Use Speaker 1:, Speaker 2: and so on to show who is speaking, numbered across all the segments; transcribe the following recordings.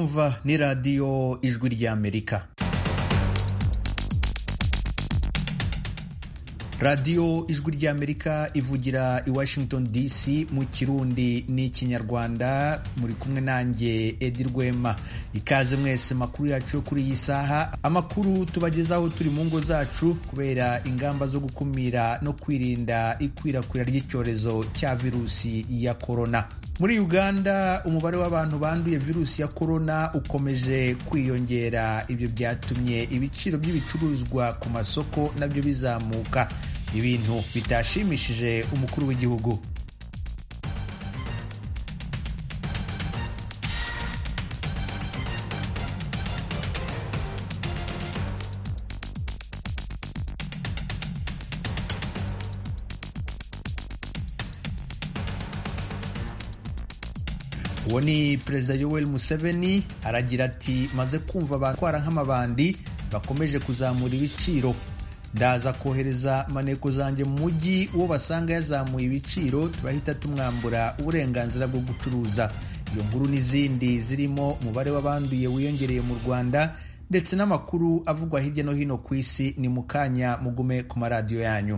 Speaker 1: mwumva ni radiyo ijwi ry'Amerika. radiyo ijwi ry'Amerika ivugira i Washington DC mu Kirundi n'Ikinyarwanda. Muri kumwe nanjye Edi Rwema. Ikaze mwese makuru yacu kuri iyi saha. Amakuru tubagezaho turi mu ngo zacu kubera ingamba zo gukumira no kwirinda ikwirakwira ry'icyorezo cya virusi ya korona. Muri Uganda umubare w'abantu banduye virusi ya korona ukomeje kwiyongera. Ibyo byatumye ibiciro by'ibicuruzwa ku masoko nabyo bizamuka, ibintu bitashimishije umukuru w'igihugu. Uwo ni Perezida Yoweri Museveni aragira ati maze kumva abatwara nk'amabandi bakomeje kuzamura ibiciro, ndaza kohereza maneko zanjye mu mujyi, uwo basanga yazamuye ibiciro turahita tumwambura uburenganzira bwo gucuruza. Iyo nkuru n'izindi zirimo umubare w'abanduye wiyongereye mu Rwanda ndetse n'amakuru avugwa hirya no hino ku isi ni mu kanya. Mugume ku maradiyo yanyu.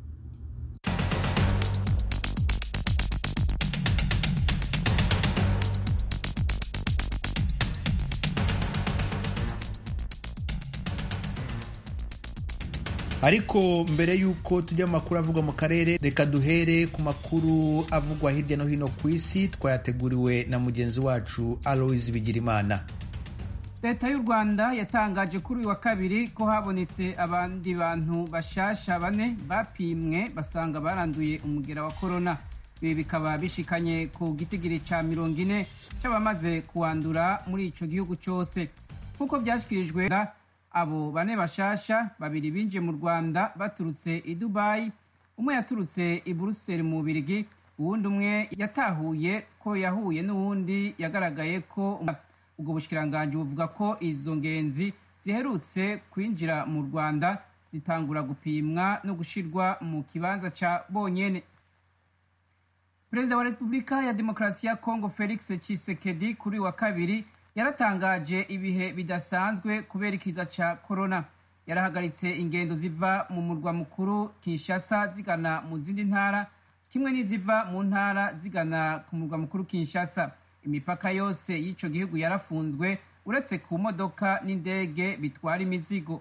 Speaker 1: Ariko mbere y'uko tujya mu makuru avugwa mu karere, reka duhere ku makuru avugwa hirya no hino ku isi twayateguriwe na mugenzi wacu Aloys Bigirimana.
Speaker 2: Leta y'u Rwanda yatangaje kuri uyu wa kabiri ko habonetse abandi bantu bashasha 4 bapimwe basanga baranduye umugera wa korona. Ibi bikaba bishikanye ku gitigiri ca 40 c'abamaze kuwandura muri ico gihugu cyose. Nkuko byashyikirijwe, abo 4 bashasha, 2 binjiye mu Rwanda baturutse i Dubai, umwe yaturutse i Brussels mu Bubiligi, uwundi umwe yatahuye ko yahuye n'uwundi yagaragaye ko. Ubwo bushikiranganje buvuga ko izo ngenzi ziherutse kwinjira mu Rwanda zitangura gupimwa no gushirwa mu kibanza ca bonyene. Perezida wa Repubulika ya Demokarasi ya Kongo Felix Tshisekedi kuri wa kabiri yaratangaje ibihe bidasanzwe kubera ikiza ca korona. Yarahagaritse ingendo ziva mu murwa mukuru Kinshasa zigana mu zindi ntara, kimwe n'iziva mu ntara zigana ku murwa mukuru Kinshasa. Imipaka yose y'ico gihugu yarafunzwe uretse ku modoka n'indege bitwara imizigo.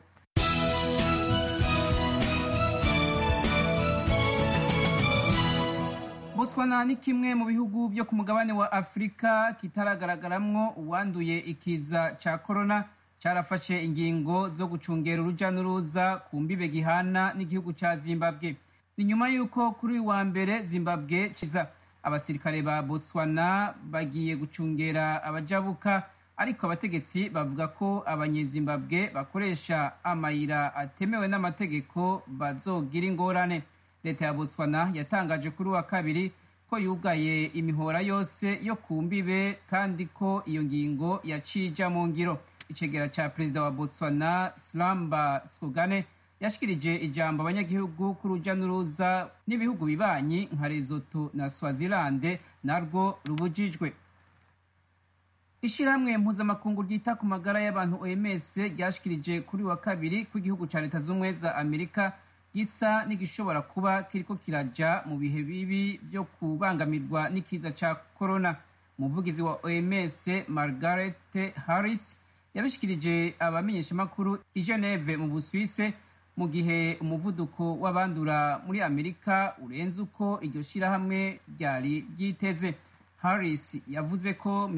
Speaker 2: Botswana ni kimwe mu bihugu byo ku mugabane wa Afrika kitaragaragaramwo uwanduye ikiza ca korona. Carafashe ingingo zo gucungera uruja n'uruza ku mbibe gihana n'igihugu ca Zimbabwe. Ni nyuma yuko kuri wa mbere Zimbabwe ciza abasirikare ba Botswana bagiye gucungera abajabuka, ariko abategetsi bavuga ko abanyezimbabwe bakoresha amayira atemewe n'amategeko bazogira ingorane. Leta ya Botswana yatangaje kuri wa kabiri ko yugaye imihora yose yo ku mbibe kandi ko iyo ngingo yacija mu ngiro. Icegera ca perezida wa Botswana Slamba Skogane yashikirije ijambo abanyagihugu ku ruja n'uruza n'ibihugu bibanyi nka Lesotho na Swaziland narwo rubujijwe. Ishirahamwe mpuzamakungu ryita ku magara y'abantu OMS ryashikirije kuri wa kabiri ko igihugu ca Leta z'Ubumwe za Amerika gisa n'igishobora kuba kiriko kiraja mu bihe bibi byo kubangamirwa n'ikiza ca korona. Umuvugizi wa OMS Margaret Harris yabishikirije abamenyeshamakuru i Geneve mu Busuwise mu gihe umuvuduko w'abandura muri Amerika urenze uko iryo shirahamwe ryari ryiteze. Harris yavuze ko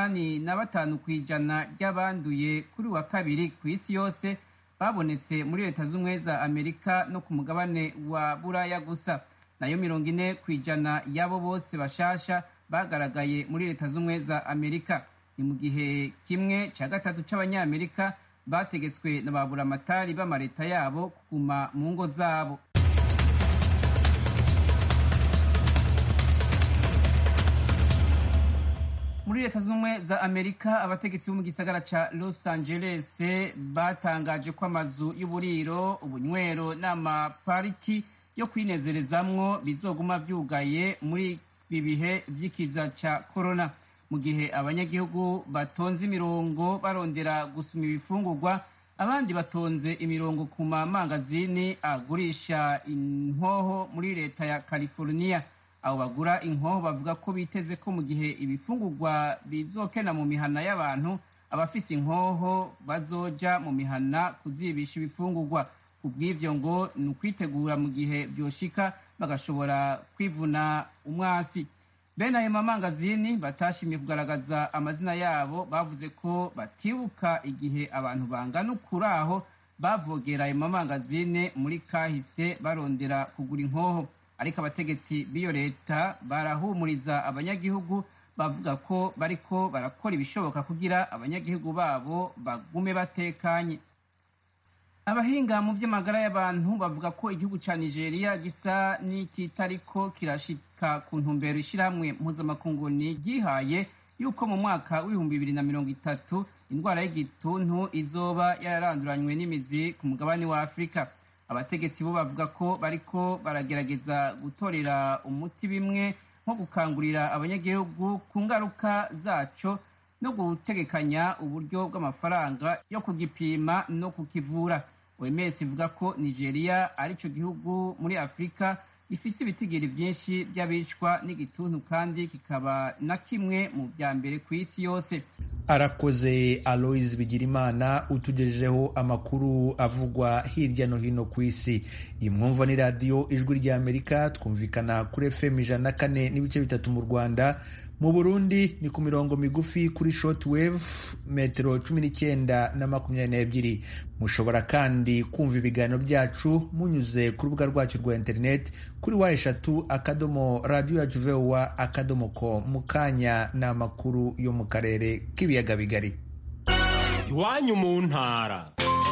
Speaker 2: 85% ry'abanduye kuri wa kabiri ku isi yose babonetse muri Leta z'Ubumwe za Amerika no ku mugabane wa Buraya gusa, nayo 40% y'abo bose bashasha bagaragaye muri Leta z'Ubumwe za Amerika. Ni mu gihe kimwe ca gatatu c'abanyamerika bategetswe na baburamatari b'amareta yabo kuguma mu ngo zabo. Muri Leta z'Ubumwe za Amerika, abategetsi bo mu gisagara ca Los Angeles batangaje ko amazu y'uburiro, ubunywero n'amapariki yo kwinezerezamwo bizoguma vyugaye muri ibi bihe vy'ikiza ca korona. mu gihe abanyagihugu batonze imirongo barondera gusuma ibifungurwa, abandi batonze imirongo ku mamangazini agurisha inkoho muri leta ya California. Abo bagura inkoho bavuga ko biteze ko mu gihe ibifungurwa bizokena mu mihana y'abantu, abafise inkoho bazoja mu mihana kuzibisha ibifungurwa. Kubw'ivyo ngo ni ukwitegura mu gihe vyoshika bagashobora kwivuna umwasi. Bene ayo mamangazini batashimye kugaragaza amazina yabo bavuze ko batibuka igihe abantu bangana ukuraho bavogera ayo mamangazini muri kahise barondera kugura inkoho. Ariko abategetsi b'iyo leta barahumuriza abanyagihugu, bavuga ko bariko barakora ibishoboka kugira abanyagihugu babo bagume batekanye. Abahinga mu by'amagara y'abantu bavuga ko igihugu ca Nigeria gisa n'ikitariko kirashika ku ntumbero ishirahamwe mpuzamakungu gihaye yuko mu mwaka w'2030 indwara y'igituntu izoba yararanduranywe n'imizi ku mugabane wa Afrika. Abategetsi bo bavuga ko bariko baragerageza gutorera umuti bimwe nko gukangurira abanyagihugu ku ngaruka zaco no gutegekanya uburyo bw'amafaranga yo kugipima no kukivura. OMS ivuga ko Nigeria arico gihugu muri Afrika gifise ibitigiri vyinshi by'abicwa n'igituntu kandi kikaba na kimwe mu vya mbere ku isi yose.
Speaker 1: Arakoze Aloise Bigirimana utugejejeho amakuru avugwa hirya no hino ku isi. Imwumva ni radio Ijwi ry'Amerika, twumvikana kuri FM 104.3 mu Rwanda. Mu Burundi ni ku mirongo migufi kuri shortwave metero 19 na 22. Mushobora kandi kumva ibiganiro byacu munyuze ku rubuga rwacu rwa internet kuri wa3.radio.voa.com. Mukanya na makuru yo mu karere k'ibiyaga bigari.
Speaker 3: Iwanyu mu ntara.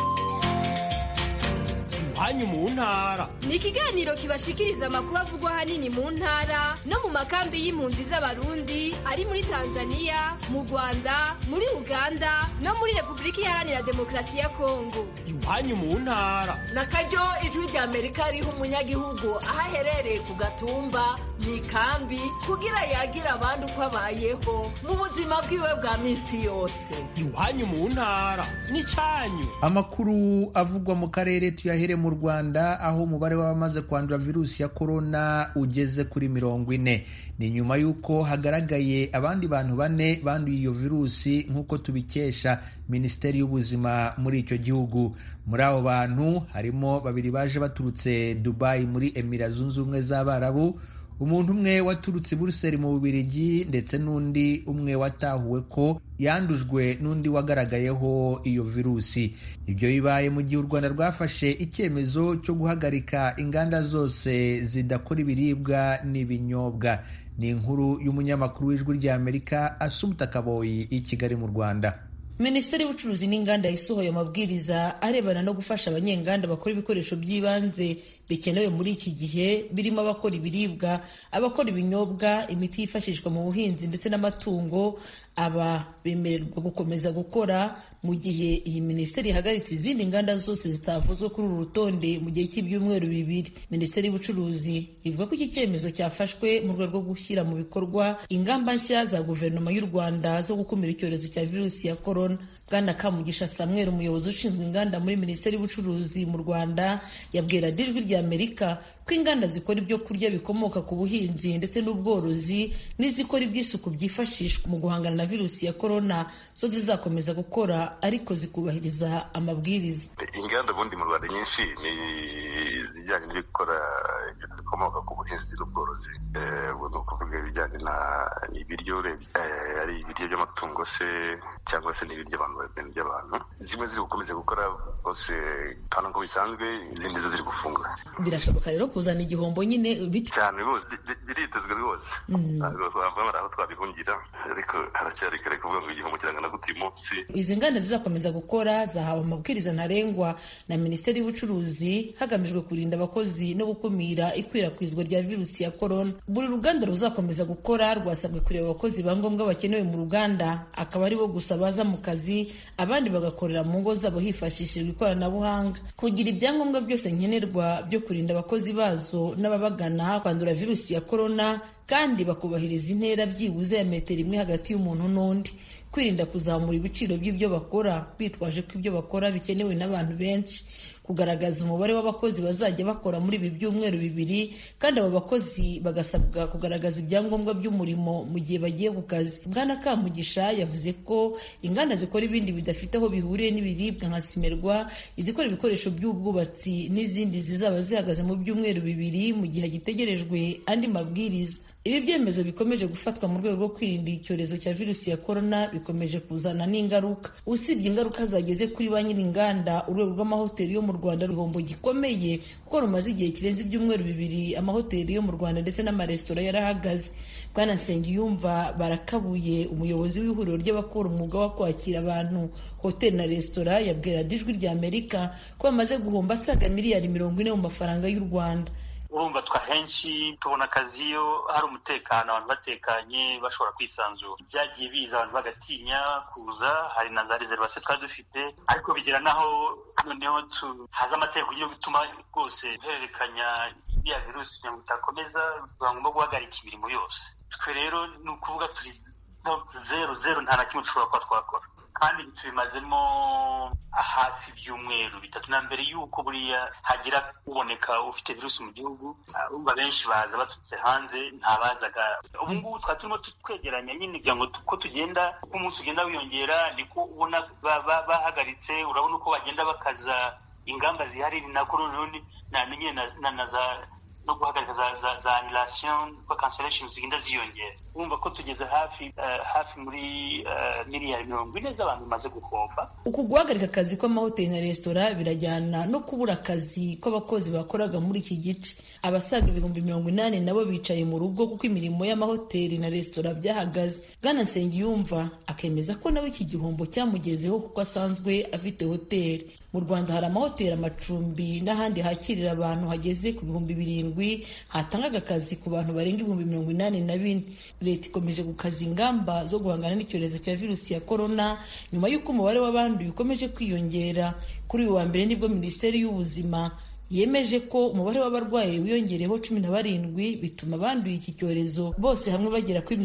Speaker 3: Iwanyu mu ntara
Speaker 4: ni ikiganiro kibashikiriza amakuru avugwa hanini mu ntara no mu makambi y'impunzi z'abarundi ari muri Tanzania, mu Rwanda, muri Uganda no muri Repubulika Iharanira Demokarasi ya Kongo.
Speaker 3: Iwanyu mu ntara
Speaker 5: nakaryo Ijwi ry'Amerika riha umunyagihugu aho aherereye ku gatumba mu ikambi kugira yagira abandi uko abayeho mu buzima bwiwe bwa minsi yose.
Speaker 3: Iwanyu mu ntara ni canyu.
Speaker 1: Amakuru avugwa mu karere tuyahere mu Rwanda, aho umubare w'abamaze kwandura virusi ya corona ugeze kuri 40. Ni nyuma y'uko hagaragaye abandi bantu 4 banduye iyo virusi nk'uko tubikesha Minisiteri y'Ubuzima muri icyo gihugu. Muri abo bantu harimo 2 baje baturutse Dubai muri Emirates Zunze Ubumwe z'Abarabu, umuntu umwe waturutse Buruseli mu Bubiligi ndetse n'undi umwe watahuwe ko yandujwe n'undi wagaragayeho iyo virusi. Ibyo bibaye mu gihe u Rwanda rwafashe icyemezo cyo guhagarika inganda zose zidakora ibiribwa n'ibinyobwa. Ni inkuru y'umunyamakuru w'Ijwi ry'Amerika Assumpta Kaboyi i Kigali mu Rwanda.
Speaker 6: Minisiteri y'Ubucuruzi n'Inganda yasohoye amabwiriza arebana no gufasha abanyenganda bakora ibikoresho by'ibanze bikenewe muri iki gihe, birimo abakora ibiribwa, abakora ibinyobwa, imiti yifashishwa mu buhinzi ndetse n'amatungo. Aba bemererwa gukomeza gukora mu gihe iyi minisiteri ihagaritse izindi nganda zose zitavuzwe kuri uru rutonde mu gihe cy'ibyumweru 2. Minisiteri y'Ubucuruzi ivuga ko iki cyemezo cyafashwe mu rwego rwo gushyira mu bikorwa ingamba nshya za guverinoma y'u Rwanda zo gukumira icyorezo cya virusi ya corona. Bwana Kamugisha Samuel, umuyobozi ushinzwe inganda muri Minisiteri y'Ubucuruzi mu Rwanda, yabwira Ijwi ry'Amerika ko inganda zikora ibyo kurya bikomoka ku buhinzi ndetse n'ubworozi n'izikora iby'isuku byifashishwa mu guhangana na virusi ya corona zo zizakomeza gukora ariko zikubahiriza amabwiriza.
Speaker 7: Inganda bundi mu Rwanda nyinshi ni zijyanye no gukora ibyo bikomoka ku buhinzi n'ubworozi, no kuvuga ibijyanye na ibiryo ari ibiryo by'amatungo se cyangwa se n'ibiryo by'abantu. Zimwe ziri gukomeza gukora bose kandi ngo bisanzwe, izindi zo ziri gufungura.
Speaker 6: Birashoboka rero kuzana igihombo nyine
Speaker 7: cyane rwose, biritezwe rwose. Bamara aho twabihungira, ariko haracyari kare kuvuga ngo igihombo kirangana gute uyu munsi.
Speaker 6: Izi nganda zizakomeza gukora zahawe amabwiriza ntarengwa na Minisiteri y'Ubucuruzi hagamijwe kurinda abakozi no gukumira ikwirakwizwa rya virusi ya corona. Buri ruganda ruzakomeza gukomeza gukora rwasabwe kureba abakozi ba ngombwa bakenewe mu ruganda akaba ari bo gusa baza mu kazi, abandi bagakorera mu ngo zabo hifashishijwe ikoranabuhanga. Kugira ibyangombwa byose nkenerwa byo kurinda abakozi bazo n'ababagana kwandura virusi ya korona, kandi bakubahiriza intera byibuze ya metero imwe hagati y'umuntu n'undi. Kwirinda kuzamura ibiciro by'ibyo bakora bitwaje ko ibyo bakora bikenewe n'abantu benshi. Kugaragaza umubare w'abakozi bazajya bakora muri ibi byumweru bibiri, kandi abo bakozi bagasabwa kugaragaza ibyangombwa by'umurimo mu gihe bagiye ku kazi. Bwana Kamugisha yavuze ko inganda zikora ibindi bidafite aho bihuriye n'ibiribwa nka Simerwa, izikora ibikoresho by'ubwubatsi n'izindi zizaba zihagaze mu byumweru bibiri mu gihe hagitegerejwe andi mabwiriza. Ibi byemezo bikomeje gufatwa mu rwego rwo kwirinda icyorezo cya virusi ya korona bikomeje kuzana n'ingaruka. Usibye ingaruka zageze kuri ba nyir'inganda, urwego rw'amahoteli yo mu Rwanda ruhombo gikomeye kuko rumaze igihe kirenze ibyumweru bibiri amahoteli yo mu Rwanda ndetse n'amaresitora yarahagaze. Bwana Nsengiyumva Barakabuye, umuyobozi w'ihuriro ry'abakora umwuga wo kwakira abantu hoteli na resitora, yabwira Ijwi ry'Amerika ko bamaze guhomba asaga miliyari 40 mu mafaranga y'u Rwanda.
Speaker 8: Urumva henshi tubona akazi iyo hari umutekano, abantu batekanye bashobora kwisanzura. Byagiye biza abantu bagatinya kuza, hari na za reservation twari dufite, ariko bigera naho noneho haza amategeko yo gutuma rwose guhererekanya ya virusi kugira ngo itakomeza, bagomba guhagarika imirimo yose. Twe rero ni ukuvuga turi zero, nta na kimwe dushobora kuba twakora, kandi tubimazemo hafi ibyumweru 3 na mbere y'uko buriya hagira uboneka ufite virusi mu gihugu. Benshi baza baturutse hanze, ntabazaga. Ubu ngubu twari turimo twegeranya nyine kugira ngo uko tugenda, uko umunsi ugenda wiyongera niko ubona bahagaritse. Urabona uko bagenda bakaza ingamba zihari, nako none no guhagarika za annulation kwa cancellation zigenda ziyongera. Urumva ko tugeze hafi muri miliyari 40 z'abantu bamaze guhomba.
Speaker 6: Uku guhagarika akazi kw'amahoteli na resitora birajyana no kubura akazi kw'abakozi bakoraga muri iki gice. Abasaga 80,000 nabo bicaye mu rugo kuko imirimo y'amahoteli na resitora byahagaze. Bwana Nsengiyumva akemeza ko nawe iki gihombo cyamugezeho kuko asanzwe afite hoteli. Mu Rwanda hari amahoteli, amacumbi n'ahandi hakirira abantu hageze ku 7,000 hatangaga akazi ku bantu barenga 84,000. Leta ikomeje gukaza ingamba zo guhangana n'icyorezo cya virusi ya korona nyuma y'uko umubare w'abanduye ukomeje kwiyongera. Kuri uyu wa mbere nibwo Minisiteri y'Ubuzima yemeje ko umubare w'abarwayi wiyongereho 17, bituma abanduye iki cyorezo bose hamwe bagera kuri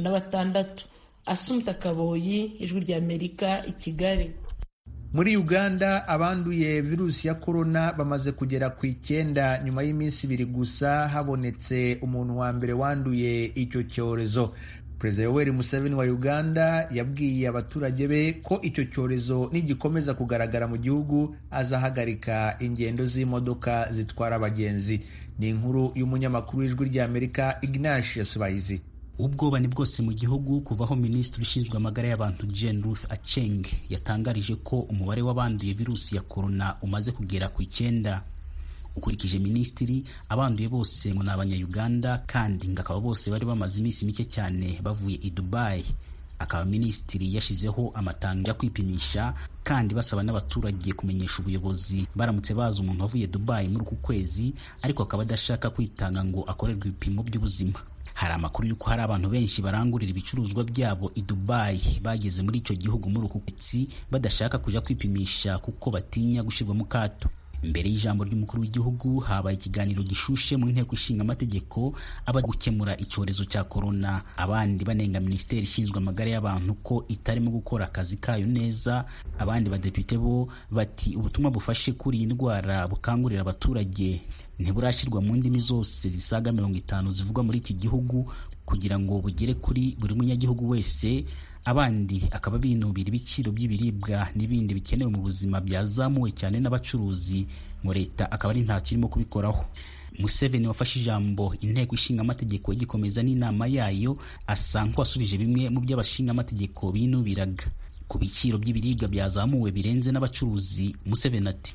Speaker 6: 36. Assumpta Kaboyi, Ijwi ry'Amerika, i Kigali.
Speaker 1: Muri Uganda abanduye virusi ya korona bamaze kugera ku 9 nyuma y'iminsi 2 gusa habonetse umuntu wa mbere wanduye icyo cyorezo. Perezida Yoweri Museveni wa Uganda yabwiye abaturage be ko icyo cyorezo nigikomeza kugaragara mu gihugu azahagarika ingendo z'imodoka zitwara abagenzi. Ni inkuru y'umunyamakuru w'Ijwi ry'Amerika Ignatius Bahizi.
Speaker 9: Ubwoba ni bwose mu gihugu kuvaho Minisitiri ushinzwe amagara y'abantu Jane Ruth Aceng yatangarije ko umubare w'abanduye virusi ya korona umaze kugera ku 9. Ukurikije Minisitiri, abanduye bose ngo ni Abanya-Uganda, kandi ngakaba bose bari bamaze iminsi mike cyane bavuye i Dubai. Akaba Minisitiri yashizeho amatangazo yo kwipimisha kandi basaba n'abaturage kumenyesha ubuyobozi baramutse baza umuntu wavuye Dubai muri uku kwezi ariko akaba adashaka kwitanga ngo akorerwe ibipimo by'ubuzima. Hari amakuru y'uko hari abantu benshi barangurira ibicuruzwa byabo i Dubai bageze muri icyo gihugu muri uku kwezi badashaka kuja kwipimisha kuko batinya gushirwa mu kato. Mbere y'ijambo ry'umukuru w'igihugu habaye ikiganiro gishushe mu nteko ishinga amategeko aba gukemura icyorezo cya korona, abandi banenga Minisiteri ishinzwe amagara y'abantu ko itarimo gukora akazi kayo neza. Abandi badepite bo bati ubutumwa bufashe kuri iyi ndwara bukangurira abaturage ntiburashirwa mu ndimi zose zisaga 50 zivugwa muri iki gihugu kugira ngo bugere kuri buri munyagihugu wese. Abandi akaba binubira ibiciro by'ibiribwa n'ibindi bikenewe mu buzima byazamuwe cyane n'abacuruzi, ngo leta akaba ari ntacyo irimo kubikoraho. Museveni wafashe ijambo inteko ishinga amategeko igikomeza n'inama yayo asa nk'uwasubije bimwe mu by'abashinga amategeko binubiraga. Ku biciro by'ibiribwa byazamuwe birenze n'abacuruzi, Museveni ati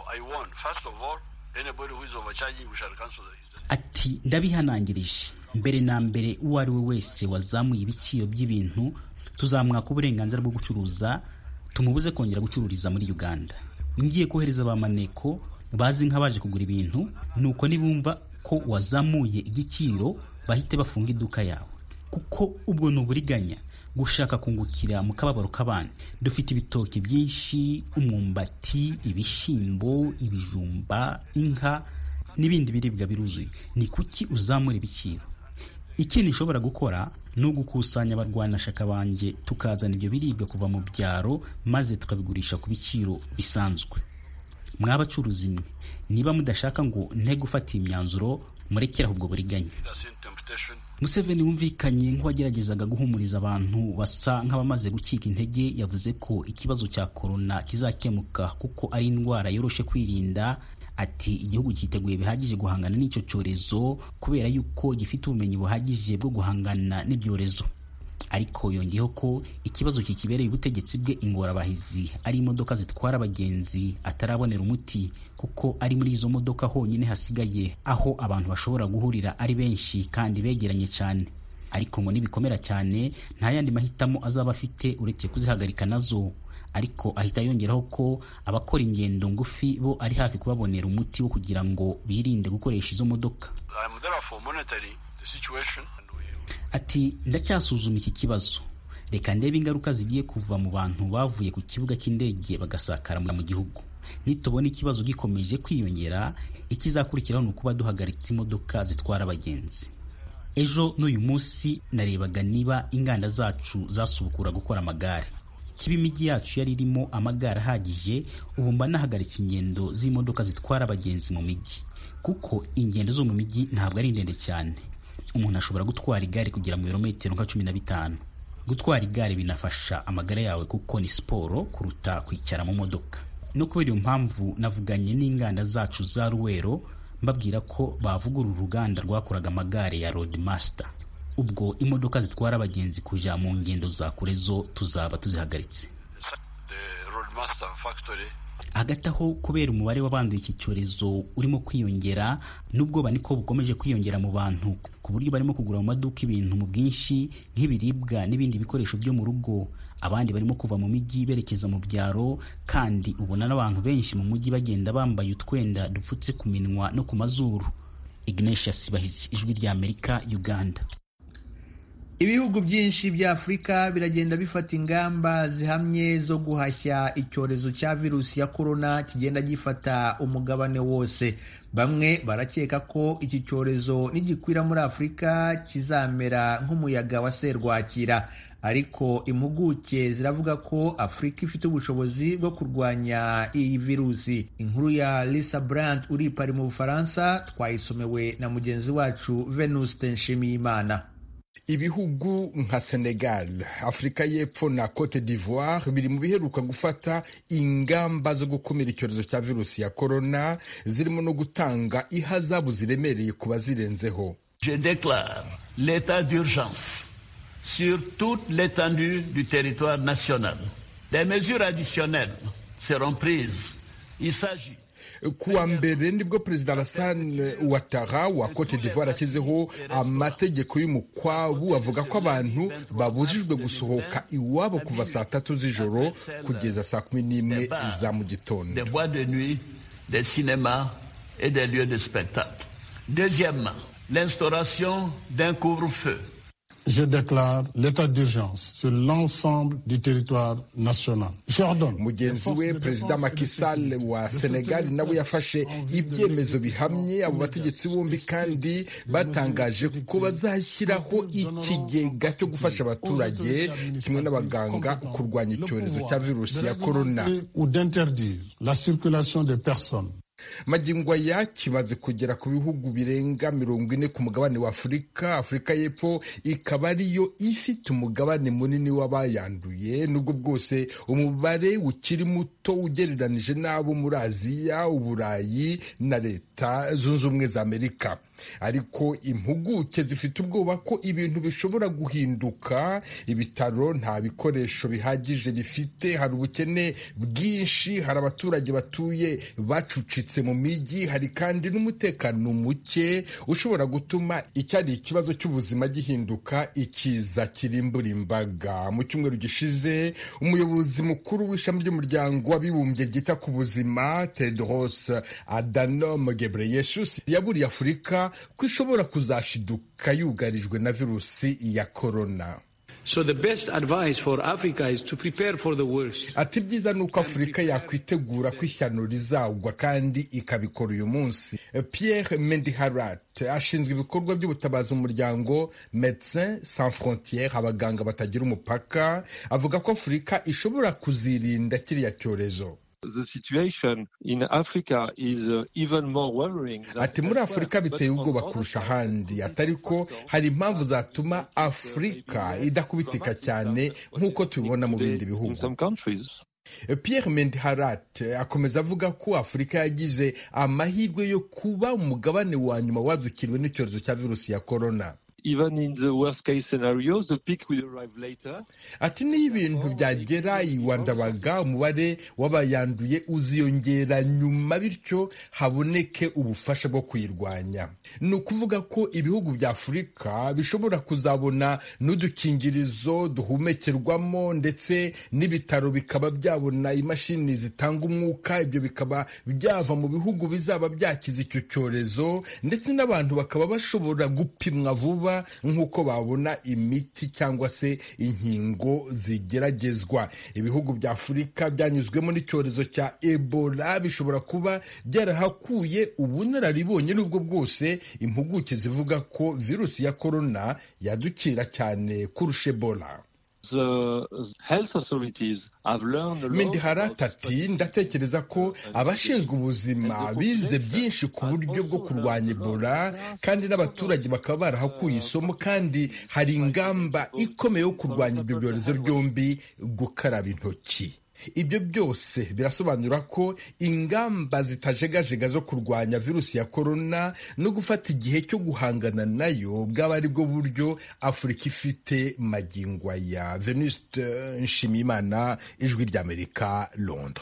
Speaker 9: ati ndabihanangirije, mbere na mbere uwo ari we wese wazamuye ibiciro by'ibintu tuzamwaka uburenganzira bwo gucuruza, tumubuze kongera gucururiza muri Uganda. Ngiye kohereza abamaneko bazi nk'abaje kugura ibintu, nuko nibumva ko wazamuye igiciro bahite bafunga iduka yawe, kuko ubwo ni uburiganya, gushaka kungukira mu kababaro k'abandi. Dufite ibitoki byinshi, umwumbati, ibishyimbo, ibijumba, inka n'ibindi biribwa biruzuye. Ni kuki uzamura ibiciro? Ikindi nshobora gukora ni ugukusanya abarwanashyaka banjye, tukazana ibyo biribwa kuva mu byaro, maze tukabigurisha ku biciro bisanzwe. Mwabacuruzi mwe, niba mudashaka ngo nte gufata imyanzuro, murekeraho ubwo buriganya. Museveni wumvikanye nk'uwageragezaga guhumuriza abantu basa nk'abamaze gukika intege, yavuze ko ikibazo cya korona kizakemuka kuko ari indwara yoroshe kwirinda. Ati igihugu cyiteguye bihagije guhangana n'icyo cyorezo kubera yuko gifite ubumenyi buhagije bwo guhangana n'ibyorezo. Ariko yongeyeho ko ikibazo kikibereye ubutegetsi bwe ingorabahizi ari imodoka zitwara abagenzi atarabonera umuti, kuko ari muri izo modoka honyine hasigaye aho abantu bashobora guhurira ari benshi kandi begeranye cyane. Ariko ngo nibikomera cyane nta yandi mahitamo azaba afite uretse kuzihagarika nazo. Ariko ahita yongeraho ko abakora ingendo ngufi bo ari hafi kubabonera umuti wo kugira ngo birinde gukoresha izo modoka. Ati ndacyasuzuma iki kibazo, reka ndebe ingaruka zigiye kuva mu bantu bavuye ku kibuga cy'indege bagasakara mu gihugu. Nitubona ikibazo gikomeje kwiyongera, ikizakurikiraho ni ukuba duhagaritse imodoka zitwara abagenzi. Ejo n'uyu munsi narebaga niba inganda zacu zasubukura gukora amagare. Kiba imijyi yacu yari irimo amagare ahagije, ubu mba nahagaritse ingendo z'imodoka zitwara abagenzi mu mijyi, kuko ingendo zo mu mijyi ntabwo ari ndende cyane. Umuntu ashobora gutwara igare kugera mu birometero nka 15. Gutwara igare binafasha amagara yawe kuko ni siporo kuruta kwicara mu modoka. No kubera iyo mpamvu navuganye n'inganda zacu za Ruwero, mbabwira ko bavugurura uruganda rwakoraga amagare ya Roadmaster. Ubwo imodoka zitwara abagenzi kuja mu ngendo za kure zo tuzaba tuzihagaritse. Hagati aho, kubera umubare w'abanduye iki cyorezo urimo kwiyongera, n'ubwoba niko bukomeje kwiyongera mu bantu, ku buryo barimo kugura mu maduka ibintu mu bwinshi nk'ibiribwa n'ibindi bikoresho byo mu rugo. Abandi barimo kuva mu mijyi berekeza mu byaro, kandi ubona n'abantu benshi mu mujyi bagenda bambaye utwenda dupfutse ku minwa no ku mazuru. Ignatius Bahizi, Ijwi ry'Amerika, Uganda.
Speaker 1: Ibihugu byinshi bya Afurika biragenda bifata ingamba zihamye zo guhashya icyorezo cya virusi ya korona kigenda gifata umugabane wose. Bamwe barakeka ko iki cyorezo nigikwira muri Afurika kizamera nk'umuyaga wa serwakira, ariko impuguke ziravuga ko Afurika ifite ubushobozi bwo kurwanya iyi virusi. Inkuru ya Lisa Brandt uri Paris mu Bufaransa twayisomewe na mugenzi wacu Venuste Nshimiyimana.
Speaker 10: Ibihugu nka Senegal, Afrika y'Epfo na Cote d'Ivoire biri mu biheruka gufata ingamba zo gukumira icyorezo cya virusi ya corona, zirimo no gutanga ihazabu ziremereye ku bazirenzeho.
Speaker 11: Je déclare l'état d'urgence sur toute l'étendue du territoire national. Des mesures additionnelles seront prises. Il s'agit
Speaker 10: kuwa mbere nibwo Perezida Alassane Ouattara wa Cote d'Ivoire ashyizeho amategeko y'umukwabu avuga ko abantu babujijwe gusohoka iwabo kuva saa 3 z'ijoro kugeza saa 11 za mu gitondo.
Speaker 11: Des boîtes de nuit, des cinémas et des lieux de spectacle. Deuxièmement, l'instauration d'un couvre-feu.
Speaker 12: Je déclare l'état d'urgence sur l'ensemble du territoire national. J'ordonne.
Speaker 10: Mugenzi we Perezida Macky Sall wa Senegal nawe yafashe ibyemezo bihamye. Abo bategetsi bombi kandi batangaje ko bazashyiraho ikigega cyo gufasha abaturage kimwe n'abaganga kurwanya icyorezo cya virusi ya corona.
Speaker 12: Ou d'interdire la circulation de personnes.
Speaker 10: Magingo aya kimaze kugera ku bihugu birenga 40 ku mugabane wa Afurika. Afurika y'Epfo ikaba ariyo ifite umugabane munini w'abayanduye, nubwo bwose umubare ukiri muto ugereranije n'abo muri Aziya, Uburayi na Leta Zunze Ubumwe za Amerika. Ariko impuguke zifite ubwoba ko ibintu bishobora guhinduka. Ibitaro nta bikoresho bihagije bifite, hari ubukene bwinshi, hari abaturage batuye bacucitse mu mijyi, hari kandi n'umutekano muke ushobora gutuma icyari ikibazo cy'ubuzima gihinduka ikiza kirimbura imbaga. Mu cyumweru gishize, umuyobozi mukuru w'ishami ry'umuryango w'abibumbye ryita ku buzima Tedros Adhanom Ghebreyesus yaburiye Afurika Afurika ko ishobora kuzashiduka yugarijwe na virusi ya korona.
Speaker 13: So the best advice for Africa is to prepare for the worst.
Speaker 10: Ati byiza nuko Afurika yakwitegura ko ishyano rizagwa kandi ikabikora uyu munsi. Pierre Mendiharat ashinzwe ibikorwa by'ubutabazi mu muryango Médecins Sans Frontières, abaganga batagira umupaka, avuga ko Afurika ishobora kuzirinda kiriya cyorezo.
Speaker 14: The situation in Africa is even more worrying.
Speaker 10: Ati muri Afurika biteye ubwoba kurusha ahandi, atariko hari impamvu zatuma Afurika idakubitika cyane nk'uko tubibona mu bindi bihugu. Pierre Mendiharat akomeza avuga ko Afurika yagize amahirwe yo kuba umugabane wa nyuma wadukiriwe n'icyorezo cya virusi ya korona.
Speaker 14: Even in the worst case scenarios, the peak will arrive later.
Speaker 10: Ati niyo ibintu byagera iwandabaga umubare w'abayanduye uziyongera nyuma, bityo haboneke ubufasha bwo kuyirwanya. Ni ukuvuga ko ibihugu bya Afurika bishobora kuzabona n'udukingirizo duhumekerwamo, ndetse n'ibitaro bikaba byabona imashini zitanga umwuka. Ibyo bikaba byava mu bihugu bizaba byakize icyo cyorezo, ndetse n'abantu bakaba bashobora gupimwa vuba nk'uko babona imiti cyangwa se inkingo zigeragezwa. Ibihugu bya Afurika byanyuzwemo n'icyorezo cya Ebola bishobora kuba byarahakuye ubunararibonye, n'ubwo bwose impuguke zivuga ko virusi ya korona yadukira cyane kurusha Ebola. Mendiharat ati ndatekereza ko abashinzwe ubuzima bize byinshi ku buryo bwo kurwanya Ebola, kandi n'abaturage bakaba barahakuye isomo, kandi hari ingamba ikomeye yo kurwanya ibyo byorezo byombi, gukaraba intoki. Ibyo byose birasobanura ko ingamba zitajegajega zo kurwanya virusi ya korona no gufata igihe cyo guhangana nayo bwaba ari bwo buryo Afurika ifite magingo ya. Venuste Nshimiyimana, Ijwi ry'Amerika, Londres.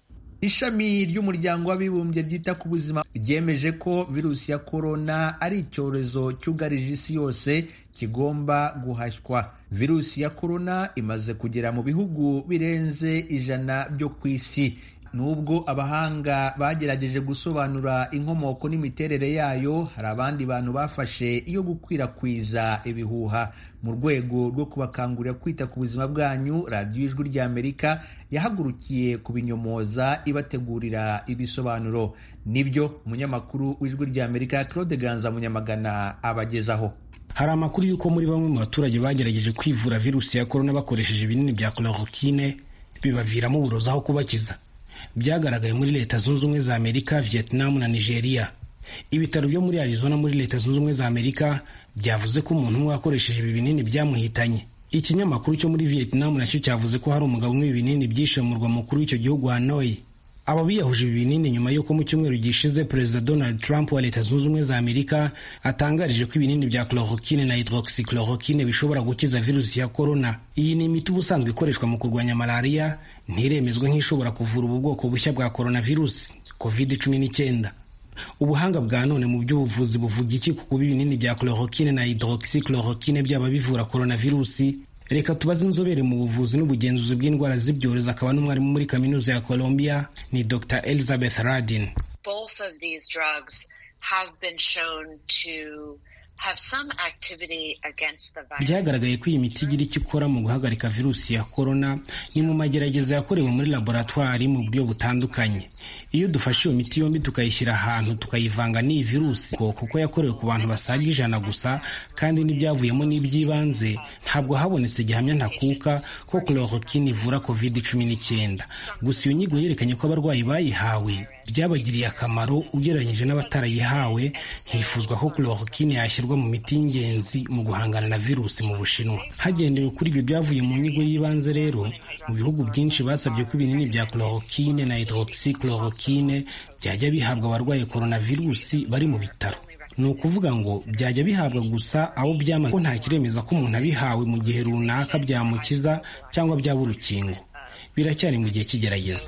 Speaker 1: Ishami ry'umuryango w'abibumbye ryita ku buzima ryemeje ko virusi ya korona ari icyorezo cyugarije isi yose kigomba guhashywa. Virusi ya korona imaze kugera mu bihugu birenze 100 byo ku isi. Nubwo abahanga bagerageje gusobanura inkomoko n'imiterere yayo, hari abandi bantu bafashe iyo gukwirakwiza ibihuha. Mu rwego rwo kubakangurira kwita ku buzima bwanyu, radiyo Ijwi ry'Amerika yahagurukiye kubinyomoza ibategurira ibisobanuro. Nibyo umunyamakuru w'Ijwi ry'Amerika Claude Ganza Munyamagana abagezaho.
Speaker 9: Hari amakuru y'uko muri bamwe mu baturage bagerageje kwivura virusi ya korona bakoresheje ibinini bya chloroquine bibaviramo uburozi aho kubakiza. Byagaragaye muri Leta Zunze Ubumwe za Amerika, Vietnam na Nigeria. Ibitaro byo muri Arizona muri Leta Zunze Ubumwe za Amerika byavuze ko umuntu umwe wakoresheje ibi binini byamuhitanye. Ikinyamakuru cyo muri Vietnam nacyo cyavuze ko hari umugabo umwe ibinini byishe mu murwa mukuru w'icyo gihugu Hanoi. Aba biyahuje ibi binini nyuma y'uko mu cyumweru gishize Perezida Donald Trump wa Leta Zunze Ubumwe za Amerika atangarije ko ibinini bya chloroquine na hydroxychloroquine bishobora gukiza virusi ya korona. Iyi ni imiti ubusanzwe ikoreshwa mu kurwanya malaria, ntiremezwa nk'ishobora kuvura ubu bwoko bushya bwa coronavirus COVID-19. Ubuhanga bwa none mu by'ubuvuzi buvuga iki ku kuba ibinini bya chloroquine na hydroxychloroquine byaba bivura coronavirusi? Reka tubaze inzobere mu buvuzi n'ubugenzuzi bw'indwara z'ibyorezo akaba n'umwarimu muri kaminuza ya Columbia, ni Dr. Elizabeth Radin.
Speaker 15: Both of these drugs have been shown to have some activity against the virus.
Speaker 9: Byagaragaye ko iyi miti igira icyo ikora mu guhagarika virusi ya korona, ni mu magerageza yakorewe muri laboratoire mu buryo butandukanye. Iyo dufashe iyo miti yombi tukayishyira ahantu tukayivanga n'iyi virusi, kuko yakorewe ku bantu basaga 100 gusa kandi n'ibyavuyemo n'iby'ibanze, ntabwo habonetse gihamya ntakuka ko chloroquine ivura COVID-19. Gusa iyo nyigo yerekanye ko abarwayi bayihawe byabagiriye akamaro ugereranyije n'abatarayihawe. Hifuzwa ko chloroquine yashyirwa mu miti y'ingenzi mu guhangana na virusi mu Bushinwa. Hagendewe kuri ibyo byavuye mu nyigo y'ibanze rero, mu bihugu byinshi basabye ko ibinini bya chloroquine na hydroxychloroquine byajya bihabwa abarwaye coronavirusi bari mu bitaro. Ni ukuvuga ngo byajya bihabwa gusa abo byamaze ko nta kiremeza ko umuntu abihawe mu gihe runaka byamukiza cyangwa byaba urukingo. Biracyari mu gihe cy'igerageza.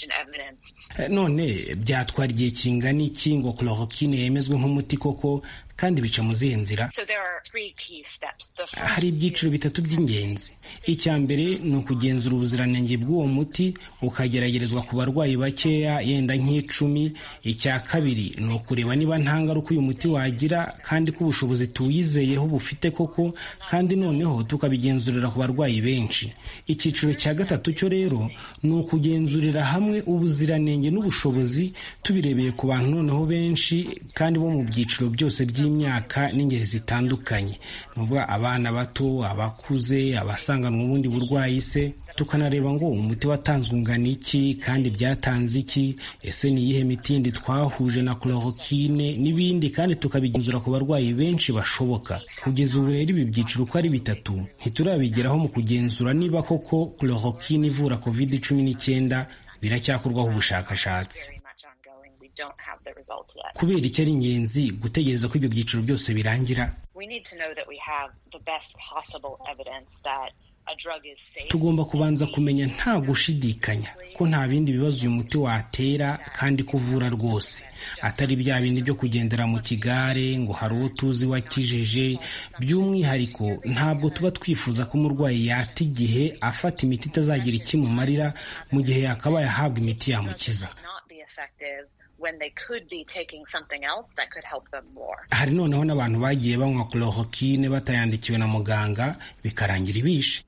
Speaker 9: None byatwara igihe kingana iki ngo chloroquine yemezwe nk'umuti koko
Speaker 16: kandi bica mu zihe nzira? Hari ibyiciro bitatu by'ingenzi. Icya mbere ni ukugenzura ubuziranenge bw'uwo muti ukageragerezwa ku barwayi bakeya yenda nk'icumi. Icya kabiri ni ukureba niba nta ngaruka uyu muti wagira kandi ko ubushobozi tuwizeyeho bufite koko, kandi noneho tukabigenzurira ku barwayi benshi. Icyiciro cya gatatu cyo rero ni ukugenzurira hamwe ubuziranenge n'ubushobozi tubirebeye ku bantu noneho benshi kandi bo mu byiciro byose by'imyaka n'ingeri zitandukanye, nuvuga abana bato, abakuze, abasanganwe ubundi burwayi se. Tukanareba ngo umuti watanzwe ungana iki kandi byatanze iki, ese ni iyihe miti yindi twahuje na chloroquine n'ibindi, kandi tukabigenzura ku barwayi benshi bashoboka. Kugeza ubu rero ibi byiciro uko ari bitatu ntiturabigeraho mu kugenzura niba koko chloroquine ivura COVID-19, biracyakorwaho ubushakashatsi. Kubera icyo ari ingenzi gutegereza ko ibyo byiciro byose birangira? Tugomba kubanza kumenya nta gushidikanya ko nta bindi bibazo uyu muti watera kandi kuvura rwose, atari bya bindi byo kugendera mu kigare ngo hari uwo tuzi wakijije. By'umwihariko ntabwo tuba twifuza ko umurwayi yata igihe afata imiti itazagira ikimumarira mu gihe yakabaye ahabwa imiti yamukiza. Hari noneho n'abantu bagiye banywa chloroquine batayandikiwe na muganga bikarangira ibishe.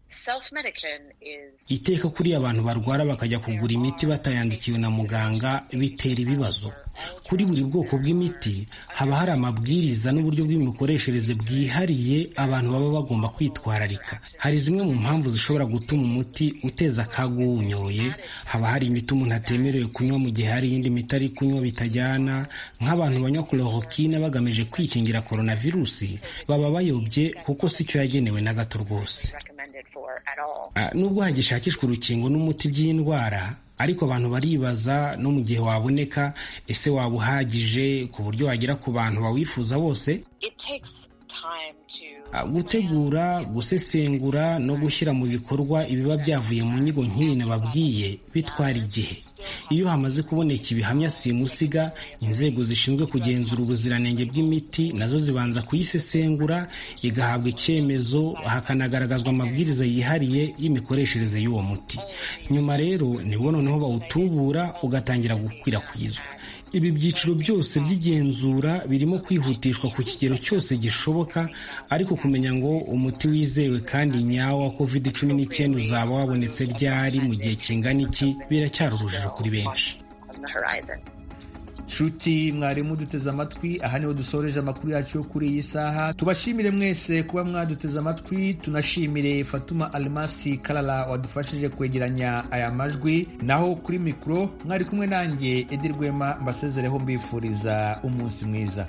Speaker 16: Iteka kuri abantu barwara bakajya kugura imiti batayandikiwe na muganga bitera ibibazo. Kuri buri bwoko bw'imiti haba hari amabwiriza n'uburyo bw'imikoreshereze bwihariye abantu baba bagomba kwitwararika. Hari zimwe mu mpamvu zishobora gutuma umuti uteza akaga uwunyoye. Haba hari imiti umuntu atemerewe kunywa mu gihe hari iyindi miti ari kunywa bitajyana. Nk'abantu banywa chloroquine bagamije kwikingira coronavirusi baba bayobye kuko si cyo yagenewe na gato rwose. Nubwo hagishakishwa urukingo n'umuti by'indwara, ariko abantu baribaza no mu gihe waboneka, ese waba uhagije ku buryo wagera ku bantu bawifuza bose? Gutegura, gusesengura no gushyira mu bikorwa ibiba byavuye mu nyigo nk'iyi nababwiye bitwara igihe. Iyo hamaze kuboneka ibihamya simusiga, inzego zishinzwe kugenzura ubuziranenge bw'imiti nazo zibanza kuyisesengura, igahabwa icyemezo, hakanagaragazwa amabwiriza yihariye y'imikoreshereze y'uwo muti. Nyuma rero nibwo noneho bawutubura ugatangira gukwirakwizwa. Ibi byiciro byose by'igenzura birimo kwihutishwa ku kigero cyose gishoboka, ariko kumenya ngo umuti wizewe kandi nyawo wa COVID-19 uzaba wabonetse ryari mu gihe kingana iki biracyari urujijo kuri benshi.
Speaker 1: Shuti mwarimu duteze amatwi, aha niho dusoreje amakuru yacu yo kuri iyi saha. Tubashimire mwese kuba mwaduteze amatwi, tunashimire Fatuma Almasi Kalala wadufashije kwegeranya aya majwi. Naho kuri mikro mwari kumwe nanjye Edi Rwema, mbasezereho mbifuriza umunsi mwiza.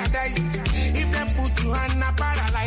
Speaker 17: paradise. If they put you on a paralyze.